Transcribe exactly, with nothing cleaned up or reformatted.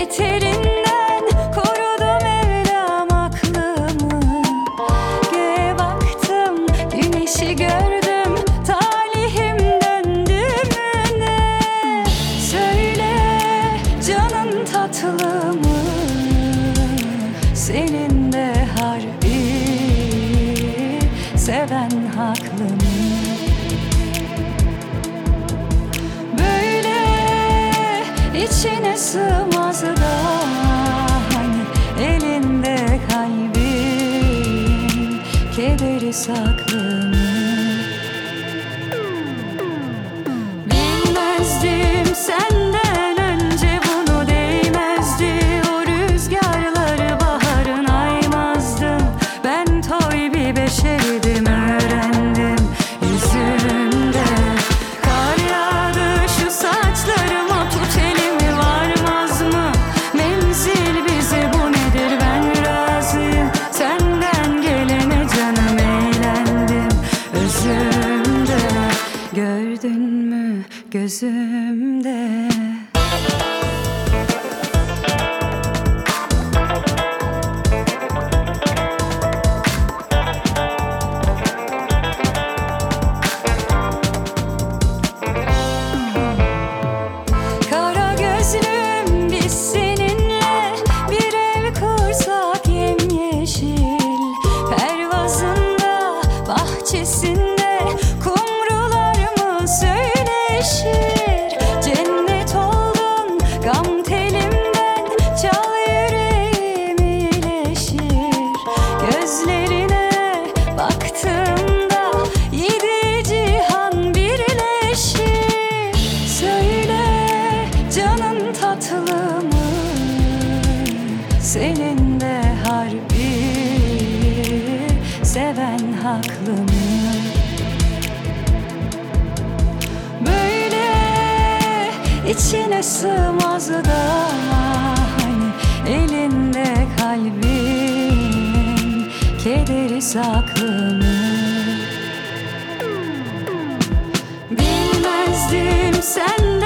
beterinden korudu Mevlam aklımı. Göğe baktım, güneşi gördüm, talihim döndü mü ne? Söyle canın tatlı mı, senin de harbi seven haklı mı? Böyle içine sığmaz da hani elinde kalbin kederi saklı mı? Bilmezdim senden önce bunu, değmezdi o rüzgarları, baharın aymazdım. Ben toy bir beşerdim, öğrendim yüzünde. Kar yağdı şu saçlarıma, tut elimi varmaz mı? Menzil bize bu nedir, ben razıyım senden gelene canım, eğlendim özümde. Gördün mü gözümde? Kara gözlüm, biz seninle bir ev kursak yemyeşil. Pervazında, bahçesinde kumrular mı söyleşir? Cennet oldun gam telimden, çal yüreğim iyileşir. Gözlerine baktığımda yedi cihan birleşir. Söyle canın tatlı mı, senin de harbi seven haklı mı? Böyle içine sığmaz da hani elinde kalbin kederi saklı mı? Bilmezdim sen